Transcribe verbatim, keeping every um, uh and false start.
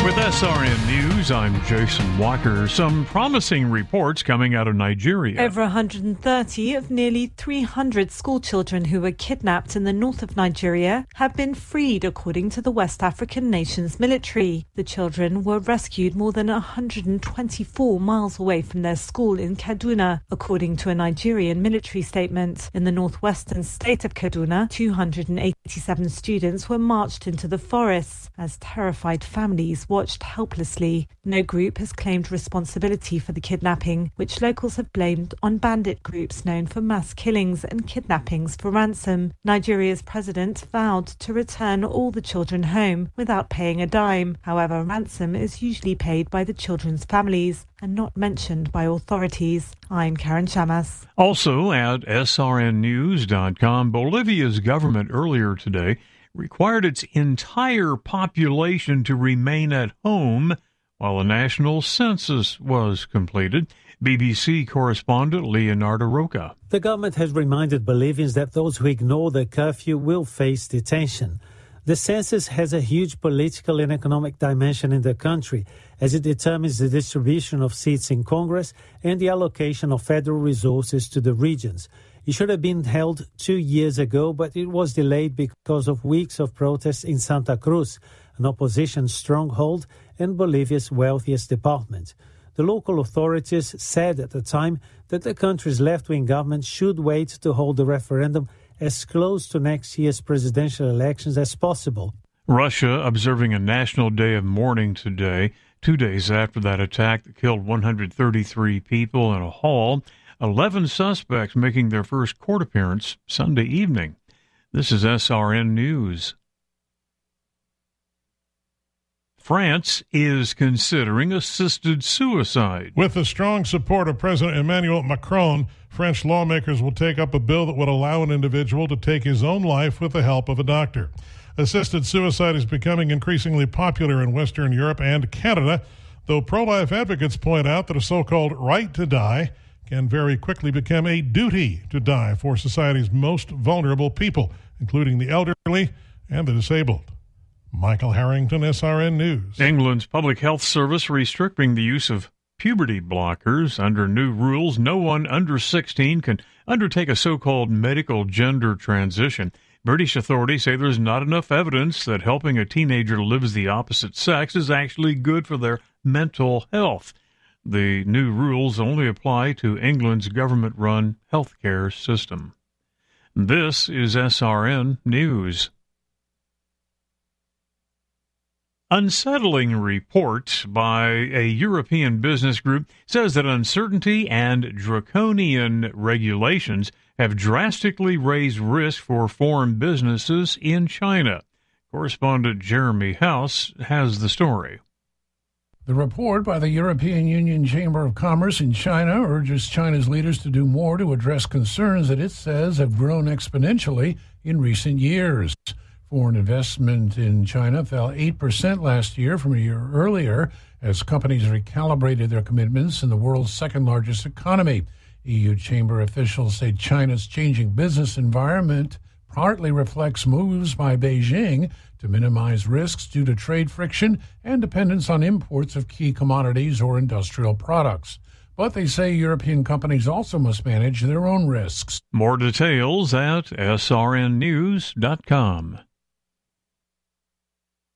With S R N News, I'm Jason Walker. Some promising reports coming out of Nigeria. Over one hundred thirty of nearly three hundred school children who were kidnapped in the north of Nigeria have been freed, according to the West African nation's military. The children were rescued more than one hundred twenty-four miles away from their school in Kaduna, according to a Nigerian military statement. In the northwestern state of Kaduna, two hundred eighty-seven students were marched into the forests as terrified families watched helplessly. No group has claimed responsibility for the kidnapping, which locals have blamed on bandit groups known for mass killings and kidnappings for ransom. Nigeria's president vowed to return all the children home without paying a dime. However, ransom is usually paid by the children's families and not mentioned by authorities. I'm Karen Chamas. Also at S R N news dot com, Bolivia's government earlier today required its entire population to remain at home while a national census was completed. B B C correspondent Leonardo Roca. The government has reminded Bolivians that those who ignore the curfew will face detention. The census has a huge political and economic dimension in the country, as it determines the distribution of seats in Congress and the allocation of federal resources to the regions. It should have been held two years ago, but it was delayed because of weeks of protests in Santa Cruz, an opposition stronghold and Bolivia's wealthiest department. The local authorities said at the time that the country's left-wing government should wait to hold the referendum as close to next year's presidential elections as possible. Russia observing a national day of mourning today, two days after that attack that killed one hundred thirty-three people in a hall. eleven suspects making their first court appearance Sunday evening. This is S R N News. France is considering assisted suicide. With the strong support of President Emmanuel Macron, French lawmakers will take up a bill that would allow an individual to take his own life with the help of a doctor. Assisted suicide is becoming increasingly popular in Western Europe and Canada, though pro-life advocates point out that a so-called right to die can very quickly become a duty to die for society's most vulnerable people, including the elderly and the disabled. Michael Harrington, S R N News. England's Public Health Service restricting the use of puberty blockers. Under new rules, no one under sixteen can undertake a so-called medical gender transition. British authorities say there's not enough evidence that helping a teenager live as the opposite sex is actually good for their mental health. The new rules only apply to England's government-run healthcare system. This is S R N News. Unsettling report by a European business group says that uncertainty and draconian regulations have drastically raised risk for foreign businesses in China. Correspondent Jeremy House has the story. The report by the European Union Chamber of Commerce in China urges China's leaders to do more to address concerns that it says have grown exponentially in recent years. Foreign investment in China fell eight percent last year from a year earlier as companies recalibrated their commitments in the world's second-largest economy. E U Chamber officials say China's changing business environment partly reflects moves by Beijing to minimize risks due to trade friction and dependence on imports of key commodities or industrial products. But they say European companies also must manage their own risks. More details at S R N news dot com.